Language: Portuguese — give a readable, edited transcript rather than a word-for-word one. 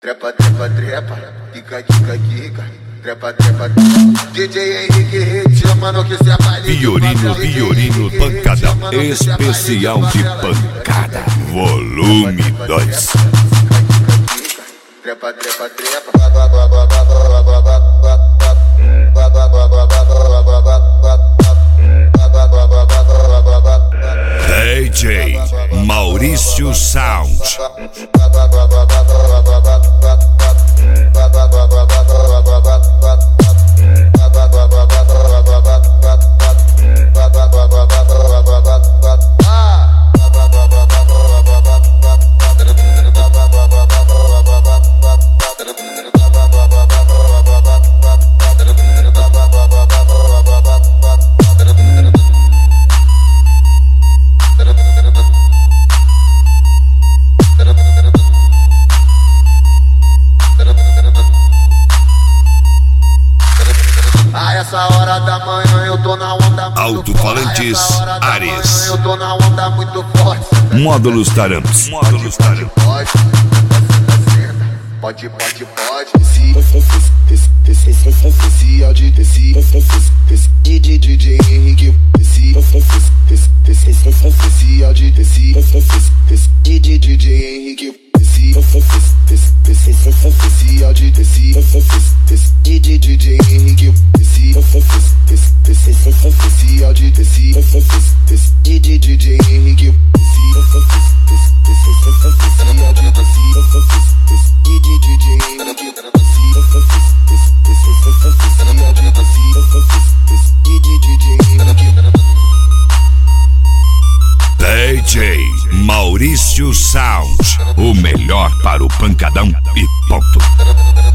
Trepa, trepa, trepa, quica, quica, quica. Trepa, trepa, DJ Henrique Hit, mano, que se avale. Fiorino, pancadão especial de pancada, volume 2. Trepa, trepa, trepa. DJ Maurício Sound. Essa hora da manhã eu tô na onda muito Alto-falantes Ares. Eu tô na onda muito forte. Módulos Taramps. Pode, desci áudio, desci DJ Henrique, desci áudio, desci DJ Henrique, desci áudio, desci DJ Henrique, desci áudio, desci DJ Henrique, DJ Maurício Sound, o melhor para o pancadão e ponto.